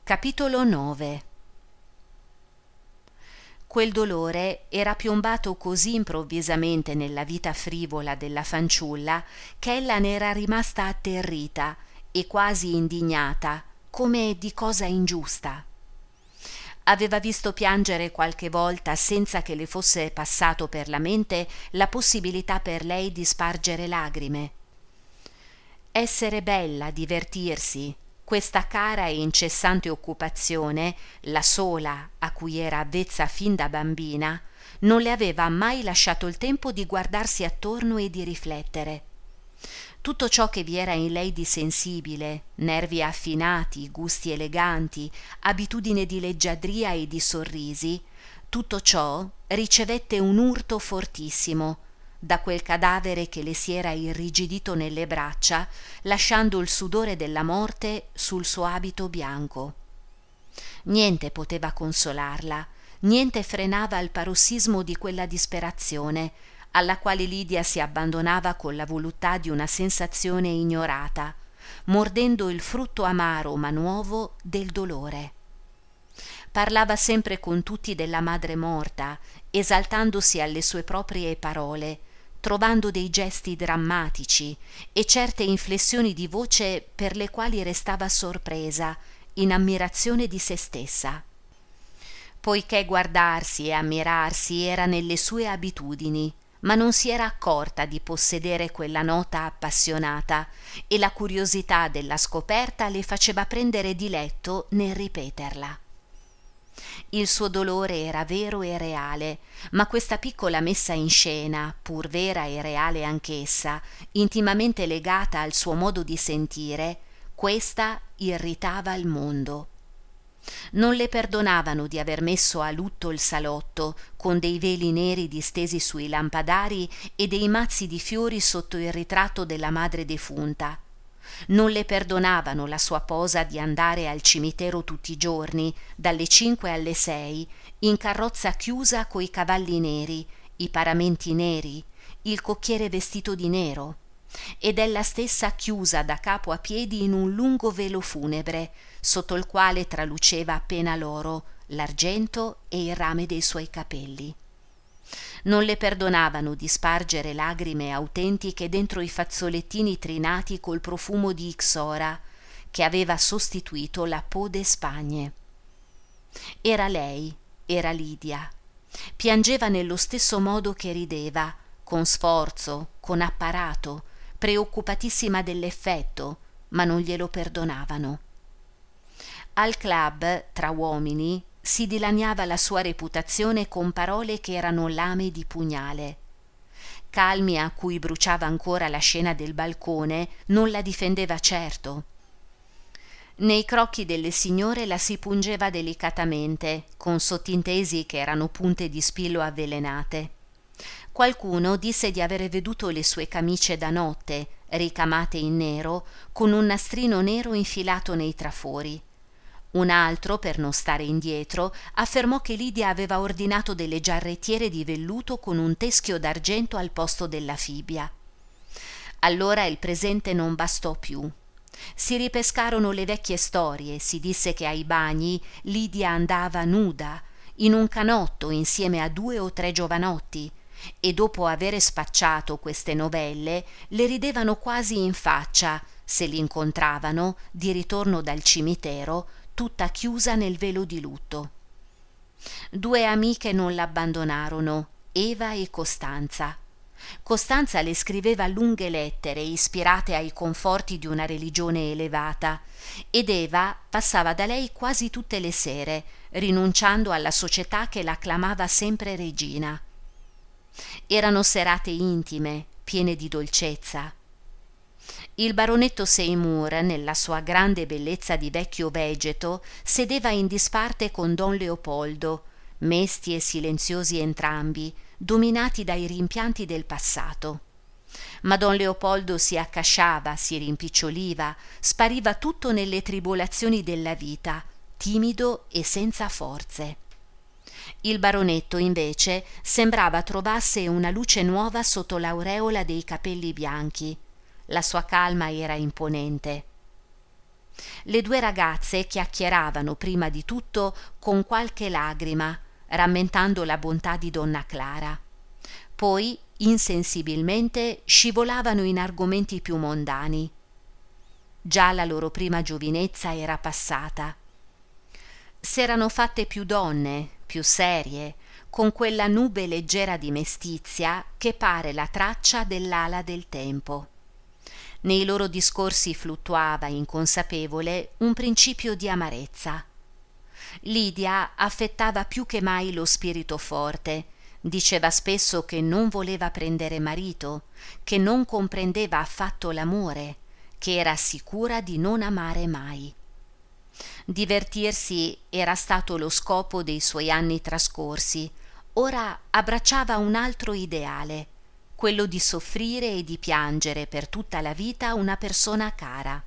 Capitolo 9. Quel dolore era piombato così improvvisamente nella vita frivola della fanciulla che ella ne era rimasta atterrita e quasi indignata, come di cosa ingiusta. Aveva visto piangere qualche volta senza che le fosse passato per la mente la possibilità per lei di spargere lagrime. Essere bella, divertirsi, questa cara e incessante occupazione, la sola a cui era avvezza fin da bambina, non le aveva mai lasciato il tempo di guardarsi attorno e di riflettere. Tutto ciò che vi era in lei di sensibile, nervi affinati, gusti eleganti, abitudine di leggiadria e di sorrisi, tutto ciò ricevette un urto fortissimo da quel cadavere che le si era irrigidito nelle braccia, lasciando il sudore della morte sul suo abito bianco. Niente poteva consolarla, niente frenava il parossismo di quella disperazione, alla quale Lidia si abbandonava con la voluttà di una sensazione ignorata, mordendo il frutto amaro ma nuovo del dolore. Parlava sempre con tutti della madre morta, esaltandosi alle sue proprie parole, trovando dei gesti drammatici e certe inflessioni di voce per le quali restava sorpresa, in ammirazione di se stessa. Poiché guardarsi e ammirarsi era nelle sue abitudini, ma non si era accorta di possedere quella nota appassionata e la curiosità della scoperta le faceva prendere diletto nel ripeterla. Il suo dolore era vero e reale, ma questa piccola messa in scena, pur vera e reale anch'essa, intimamente legata al suo modo di sentire, questa irritava il mondo. Non le perdonavano di aver messo a lutto il salotto, con dei veli neri distesi sui lampadari e dei mazzi di fiori sotto il ritratto della madre defunta. Non le perdonavano la sua posa di andare al cimitero tutti i giorni, dalle 5 alle 6, in carrozza chiusa coi cavalli neri, i paramenti neri, il cocchiere vestito di nero, ed ella stessa chiusa da capo a piedi in un lungo velo funebre, sotto il quale traluceva appena l'oro, l'argento e il rame dei suoi capelli. Non le perdonavano di spargere lagrime autentiche dentro i fazzolettini trinati col profumo di ixora che aveva sostituito la peau d'Espagne. Era lei, era Lidia. Piangeva nello stesso modo che rideva, con sforzo, con apparato, preoccupatissima dell'effetto, ma non glielo perdonavano. Al club, tra uomini, si dilaniava la sua reputazione con parole che erano lame di pugnale. Calmi, a cui bruciava ancora la scena del balcone, non la difendeva certo. Nei crocchi delle signore la si pungeva delicatamente, con sottintesi che erano punte di spillo avvelenate. Qualcuno disse di avere veduto le sue camicie da notte, ricamate in nero, con un nastrino nero infilato nei trafori. Un altro, per non stare indietro, affermò che Lidia aveva ordinato delle giarrettiere di velluto con un teschio d'argento al posto della fibbia. Allora il presente non bastò più. Si ripescarono le vecchie storie, si disse che ai bagni Lidia andava nuda, in un canotto insieme a 2 o 3 giovanotti, e dopo avere spacciato queste novelle le ridevano quasi in faccia se l'incontravano, di ritorno dal cimitero, tutta chiusa nel velo di lutto. 2 amiche non l'abbandonarono, Eva e Costanza. Costanza le scriveva lunghe lettere ispirate ai conforti di una religione elevata, ed Eva passava da lei quasi tutte le sere, rinunciando alla società che l'acclamava sempre regina. Erano serate intime, piene di dolcezza. Il baronetto Seymour, nella sua grande bellezza di vecchio vegeto, sedeva in disparte con don Leopoldo, mesti e silenziosi entrambi, dominati dai rimpianti del passato. Ma don Leopoldo si accasciava, si rimpiccioliva, spariva tutto nelle tribolazioni della vita, timido e senza forze. Il baronetto, invece, sembrava trovasse una luce nuova sotto l'aureola dei capelli bianchi. La sua calma era imponente. Le due ragazze chiacchieravano prima di tutto con qualche lagrima, rammentando la bontà di donna Clara. Poi, insensibilmente, scivolavano in argomenti più mondani. Già la loro prima giovinezza era passata. S'erano fatte più donne, più serie, con quella nube leggera di mestizia che pare la traccia dell'ala del tempo. Nei loro discorsi fluttuava, inconsapevole, un principio di amarezza. Lidia affettava più che mai lo spirito forte, diceva spesso che non voleva prendere marito, che non comprendeva affatto l'amore, che era sicura di non amare mai. Divertirsi era stato lo scopo dei suoi anni trascorsi. Ora abbracciava un altro ideale, quello di soffrire e di piangere per tutta la vita una persona cara.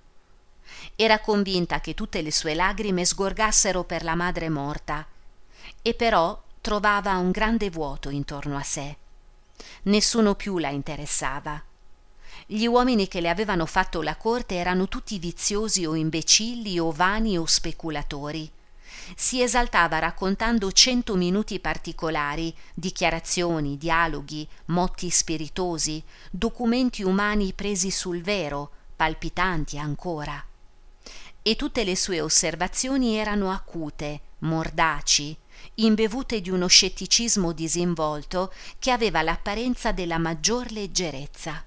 Era convinta che tutte le sue lagrime sgorgassero per la madre morta, e però trovava un grande vuoto intorno a sé. Nessuno più la interessava. Gli uomini che le avevano fatto la corte erano tutti viziosi o imbecilli o vani o speculatori. Si esaltava raccontando 100 minuti particolari, dichiarazioni, dialoghi, motti spiritosi, documenti umani presi sul vero, palpitanti ancora. E tutte le sue osservazioni erano acute, mordaci, imbevute di uno scetticismo disinvolto che aveva l'apparenza della maggior leggerezza.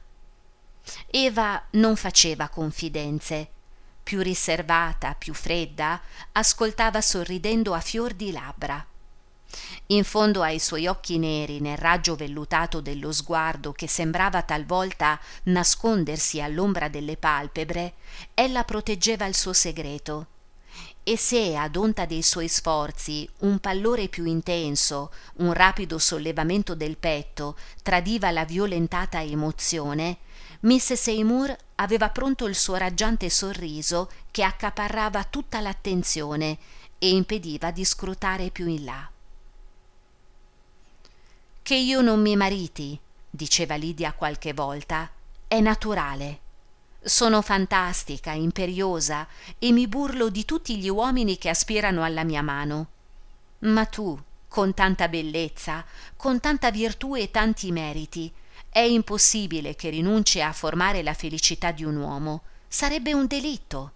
Eva non faceva confidenze. Più riservata, più fredda, ascoltava sorridendo a fior di labbra. In fondo ai suoi occhi neri, nel raggio vellutato dello sguardo che sembrava talvolta nascondersi all'ombra delle palpebre, ella proteggeva il suo segreto. E se, ad onta dei suoi sforzi, un pallore più intenso, un rapido sollevamento del petto tradiva la violentata emozione, Miss Seymour aveva pronto il suo raggiante sorriso che accaparrava tutta l'attenzione e impediva di scrutare più in là. «Che io non mi mariti», diceva Lidia qualche volta, «è naturale. Sono fantastica, imperiosa e mi burlo di tutti gli uomini che aspirano alla mia mano. Ma tu, con tanta bellezza, con tanta virtù e tanti meriti, è impossibile che rinunci a formare la felicità di un uomo. Sarebbe un delitto».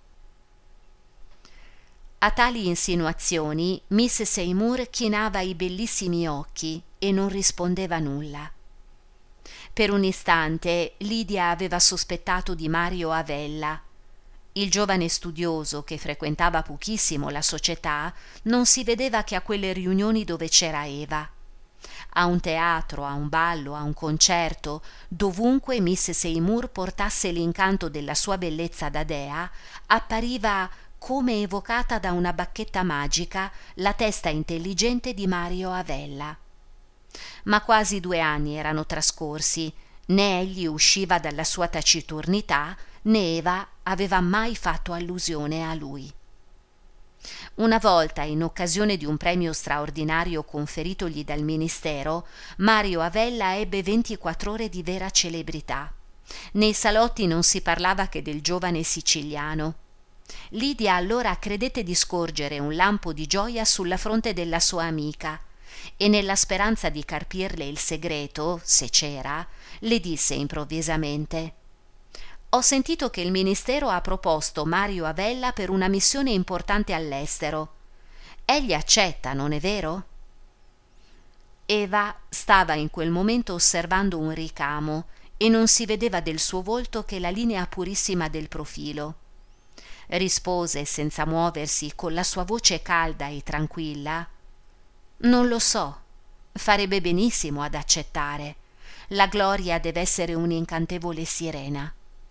A tali insinuazioni Miss Seymour chinava i bellissimi occhi e non rispondeva nulla. Per un istante Lidia aveva sospettato di Mario Avella. Il giovane studioso, che frequentava pochissimo la società, non si vedeva che a quelle riunioni dove c'era Eva. A un teatro, a un ballo, a un concerto, dovunque Miss Seymour portasse l'incanto della sua bellezza da dea, appariva, come evocata da una bacchetta magica, la testa intelligente di Mario Avella. Ma quasi 2 anni erano trascorsi, né egli usciva dalla sua taciturnità, né Eva aveva mai fatto allusione a lui. Una volta, in occasione di un premio straordinario conferitogli dal ministero, Mario Avella ebbe 24 ore di vera celebrità. Nei salotti non si parlava che del giovane siciliano. Lidia allora credette di scorgere un lampo di gioia sulla fronte della sua amica e, nella speranza di carpirle il segreto, se c'era, le disse improvvisamente: «Ho sentito che il ministero ha proposto Mario Avella per una missione importante all'estero. Egli accetta, non è vero?» Eva stava in quel momento osservando un ricamo e non si vedeva del suo volto che la linea purissima del profilo. Rispose senza muoversi, con la sua voce calda e tranquilla: «Non lo so, farebbe benissimo ad accettare. La Gloria deve essere un'incantevole sirena».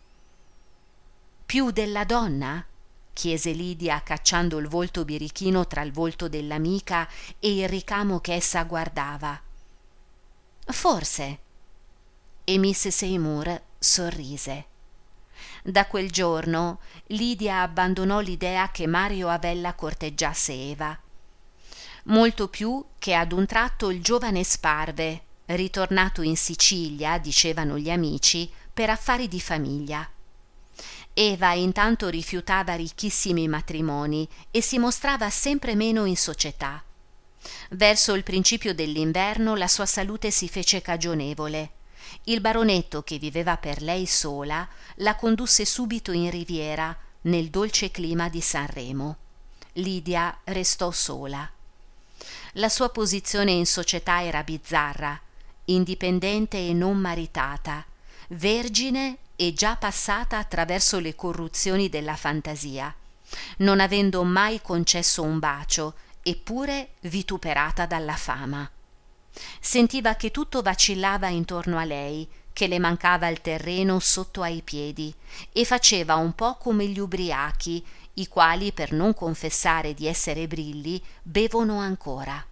«Più della donna?» chiese Lidia, cacciando il volto birichino tra il volto dell'amica e il ricamo che essa guardava. «Forse». E Miss Seymour sorrise. Da quel giorno Lidia abbandonò l'idea che Mario Avella corteggiasse Eva. Molto più che ad un tratto il giovane sparve, ritornato in Sicilia, dicevano gli amici, per affari di famiglia. Eva intanto rifiutava ricchissimi matrimoni e si mostrava sempre meno in società. Verso il principio dell'inverno la sua salute si fece cagionevole. Il baronetto, che viveva per lei sola, la condusse subito in riviera, nel dolce clima di Sanremo. Lidia restò sola. La sua posizione in società era bizzarra, indipendente e non maritata, vergine e già passata attraverso le corruzioni della fantasia, non avendo mai concesso un bacio, eppure vituperata dalla fama. Sentiva che tutto vacillava intorno a lei, che le mancava il terreno sotto ai piedi, e faceva un po' come gli ubriachi, i quali, per non confessare di essere brilli, bevono ancora.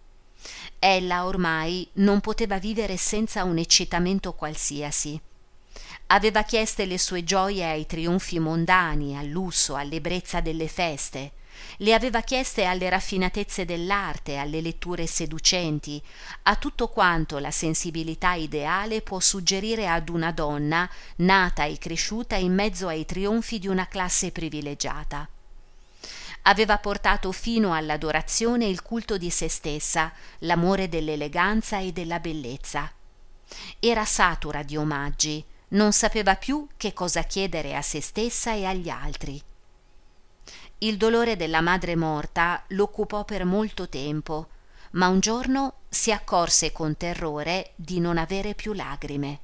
Ella ormai non poteva vivere senza un eccitamento qualsiasi. Aveva chieste le sue gioie ai trionfi mondani, al lusso, all'ebbrezza delle feste. Le aveva chieste alle raffinatezze dell'arte, alle letture seducenti, a tutto quanto la sensibilità ideale può suggerire ad una donna nata e cresciuta in mezzo ai trionfi di una classe privilegiata. Aveva portato fino all'adorazione il culto di se stessa, l'amore dell'eleganza e della bellezza. Era satura di omaggi, non sapeva più che cosa chiedere a se stessa e agli altri. Il dolore della madre morta l'occupò per molto tempo, ma un giorno si accorse con terrore di non avere più lagrime.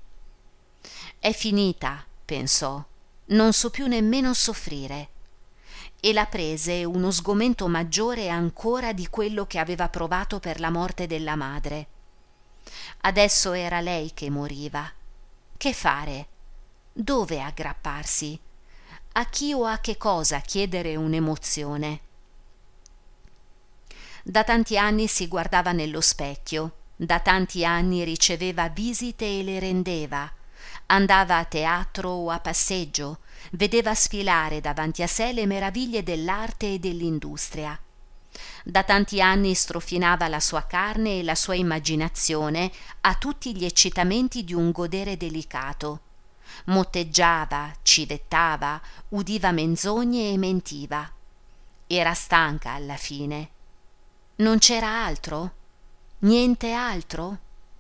È finita, pensò, non so più nemmeno soffrire. E la prese uno sgomento maggiore ancora di quello che aveva provato per la morte della madre. Adesso era lei che moriva. Che fare? Dove aggrapparsi? A chi o a che cosa chiedere un'emozione? Da tanti anni si guardava nello specchio, da tanti anni riceveva visite e le rendeva, andava a teatro o a passeggio, vedeva sfilare davanti a sé le meraviglie dell'arte e dell'industria. Da tanti anni strofinava la sua carne e la sua immaginazione a tutti gli eccitamenti di un godere delicato. Motteggiava, civettava, udiva menzogne e mentiva. Era stanca alla fine. Non c'era altro? Niente altro?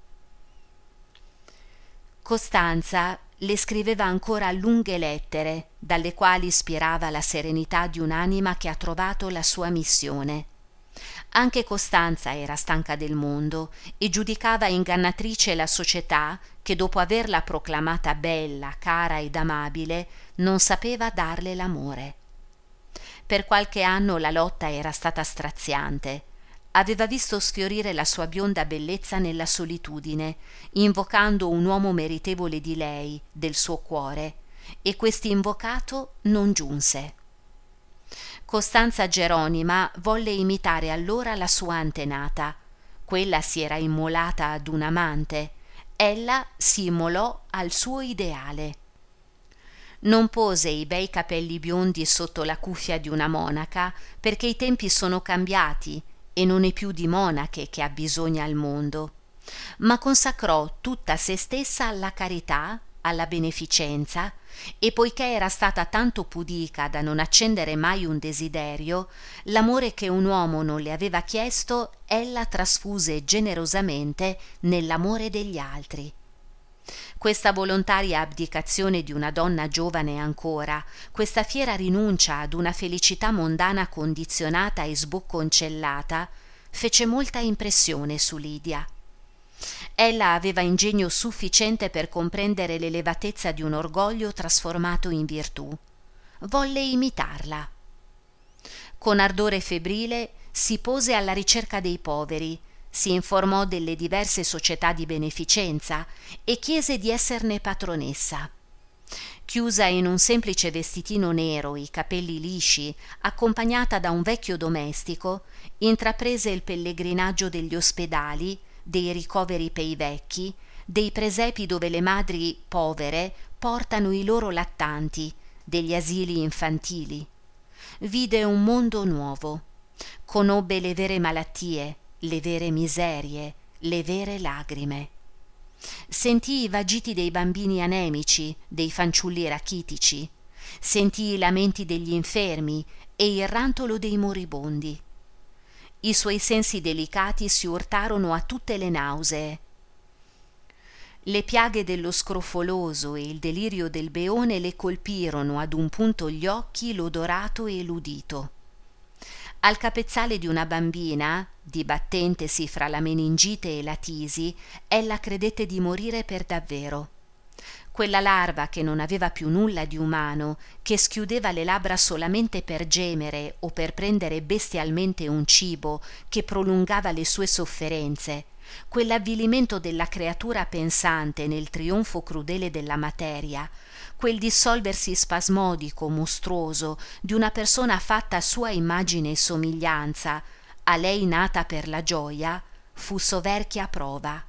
Costanza le scriveva ancora lunghe lettere, dalle quali ispirava la serenità di un'anima che ha trovato la sua missione. Anche Costanza era stanca del mondo e giudicava ingannatrice la società che, dopo averla proclamata bella, cara ed amabile, non sapeva darle l'amore. Per qualche anno la lotta era stata straziante. Aveva visto sfiorire la sua bionda bellezza nella solitudine, invocando un uomo meritevole di lei, del suo cuore, e quest'invocato non giunse. Costanza Geronima volle imitare allora la sua antenata. Quella si era immolata ad un amante, ella si immolò al suo ideale. Non pose i bei capelli biondi sotto la cuffia di una monaca, perché i tempi sono cambiati e non è più di monache che abbisogna al mondo, ma consacrò tutta se stessa alla carità, alla beneficenza, e poiché era stata tanto pudica da non accendere mai un desiderio, l'amore che un uomo non le aveva chiesto ella trasfuse generosamente nell'amore degli altri. Questa volontaria abdicazione di una donna giovane ancora, questa fiera rinuncia ad una felicità mondana condizionata e sbocconcellata, fece molta impressione su Lidia. Ella aveva ingegno sufficiente per comprendere l'elevatezza di un orgoglio trasformato in virtù. Volle imitarla. Con ardore febbrile si pose alla ricerca dei poveri, si informò delle diverse società di beneficenza e chiese di esserne patronessa. Chiusa in un semplice vestitino nero, i capelli lisci, accompagnata da un vecchio domestico, intraprese il pellegrinaggio degli ospedali, dei ricoveri per i vecchi, dei presepi dove le madri povere portano i loro lattanti, degli asili infantili. Vide un mondo nuovo, conobbe le vere malattie, le vere miserie, le vere lagrime. Sentì i vagiti dei bambini anemici, dei fanciulli rachitici, Sentì i lamenti degli infermi e il rantolo dei moribondi. I suoi sensi delicati si urtarono a tutte le nausee. Le piaghe dello scrofoloso e il delirio del beone le colpirono ad un punto gli occhi, l'odorato e l'udito. Al capezzale di una bambina, dibattentesi fra la meningite e la tisi, ella credette di morire per davvero. Quella larva che non aveva più nulla di umano, che schiudeva le labbra solamente per gemere o per prendere bestialmente un cibo, che prolungava le sue sofferenze, quell'avvilimento della creatura pensante nel trionfo crudele della materia, quel dissolversi spasmodico, mostruoso, di una persona fatta a sua immagine e somiglianza, a lei nata per la gioia, fu soverchia prova.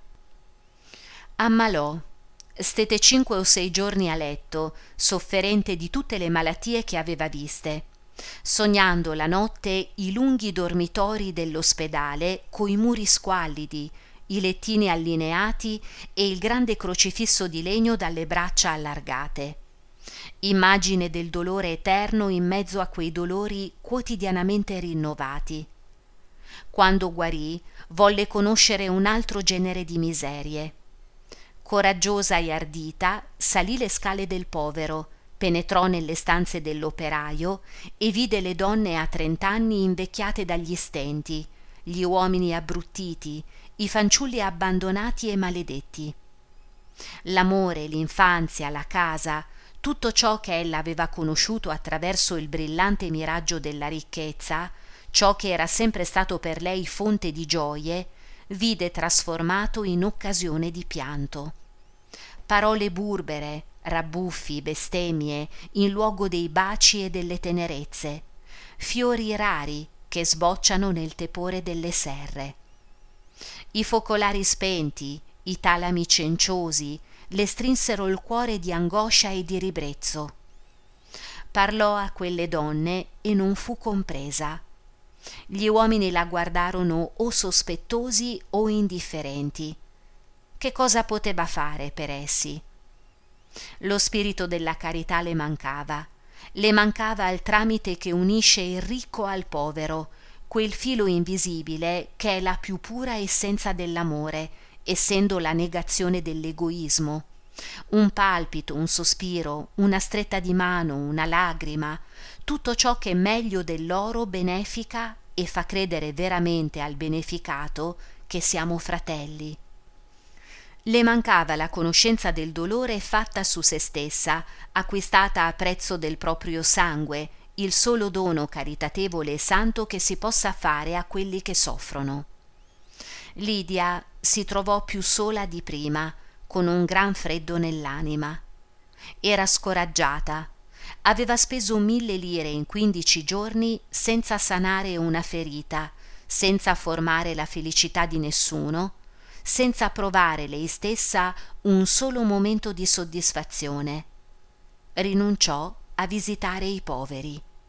Ammalò. Stette 5 o 6 giorni a letto, sofferente di tutte le malattie che aveva viste, sognando la notte i lunghi dormitori dell'ospedale coi muri squallidi, i lettini allineati e il grande crocifisso di legno dalle braccia allargate. Immagine del dolore eterno in mezzo a quei dolori quotidianamente rinnovati. Quando guarì, volle conoscere un altro genere di miserie. Coraggiosa e ardita, salì le scale del povero, penetrò nelle stanze dell'operaio e vide le donne a 30 anni invecchiate dagli stenti, gli uomini abbruttiti, i fanciulli abbandonati e maledetti. L'amore, l'infanzia, la casa, tutto ciò che ella aveva conosciuto attraverso il brillante miraggio della ricchezza, ciò che era sempre stato per lei fonte di gioie, vide trasformato in occasione di pianto. Parole burbere, rabbuffi, bestemmie, in luogo dei baci e delle tenerezze, fiori rari che sbocciano nel tepore delle serre. I focolari spenti, i talami cenciosi, le strinsero il cuore di angoscia e di ribrezzo. Parlò a quelle donne e non fu compresa. Gli uomini la guardarono o sospettosi o indifferenti. Che cosa poteva fare per essi? Lo spirito della carità le mancava il tramite che unisce il ricco al povero, quel filo invisibile che è la più pura essenza dell'amore, essendo la negazione dell'egoismo. Un palpito, un sospiro, una stretta di mano, una lagrima, tutto ciò che meglio dell'oro benefica e fa credere veramente al beneficato che siamo fratelli. Le mancava la conoscenza del dolore fatta su se stessa, acquistata a prezzo del proprio sangue, il solo dono caritatevole e santo che si possa fare a quelli che soffrono. Lidia si trovò più sola di prima, con un gran freddo nell'anima. Era scoraggiata. Aveva speso 1000 lire in 15 giorni senza sanare una ferita, senza formare la felicità di nessuno, senza provare lei stessa un solo momento di soddisfazione. Rinunciò a visitare i poveri.